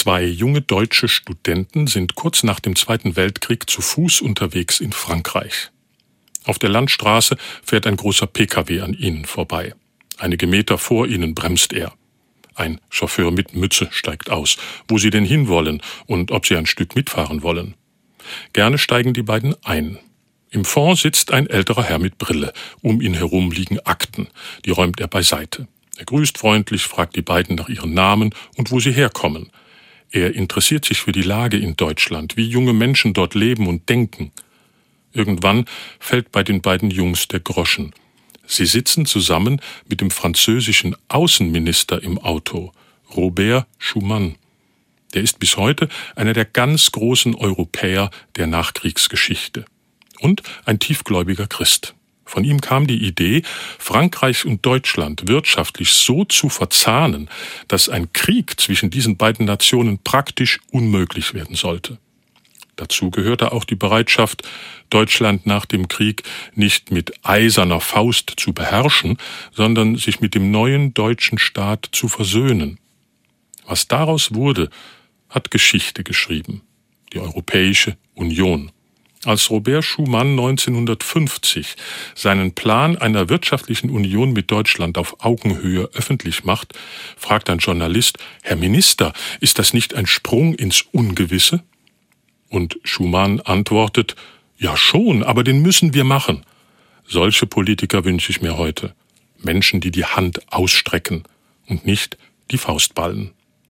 Zwei junge deutsche Studenten sind kurz nach dem Zweiten Weltkrieg zu Fuß unterwegs in Frankreich. Auf der Landstraße fährt ein großer PKW an ihnen vorbei. Einige Meter vor ihnen bremst er. Ein Chauffeur mit Mütze steigt aus, wo sie denn hinwollen und ob sie ein Stück mitfahren wollen. Gerne steigen die beiden ein. Im Fond sitzt ein älterer Herr mit Brille. Um ihn herum liegen Akten. Die räumt er beiseite. Er grüßt freundlich, fragt die beiden nach ihren Namen und wo sie herkommen. Er interessiert sich für die Lage in Deutschland, wie junge Menschen dort leben und denken. Irgendwann fällt bei den beiden Jungs der Groschen. Sie sitzen zusammen mit dem französischen Außenminister im Auto, Robert Schuman. Der ist bis heute einer der ganz großen Europäer der Nachkriegsgeschichte. Und ein tiefgläubiger Christ. Von ihm kam die Idee, Frankreich und Deutschland wirtschaftlich so zu verzahnen, dass ein Krieg zwischen diesen beiden Nationen praktisch unmöglich werden sollte. Dazu gehörte auch die Bereitschaft, Deutschland nach dem Krieg nicht mit eiserner Faust zu beherrschen, sondern sich mit dem neuen deutschen Staat zu versöhnen. Was daraus wurde, hat Geschichte geschrieben, die Europäische Union. Als Robert Schuman 1950 seinen Plan einer wirtschaftlichen Union mit Deutschland auf Augenhöhe öffentlich macht, fragt ein Journalist: Herr Minister, ist das nicht ein Sprung ins Ungewisse? Und Schuman antwortet: Ja schon, aber den müssen wir machen. Solche Politiker wünsche ich mir heute. Menschen, die die Hand ausstrecken und nicht die Faust ballen.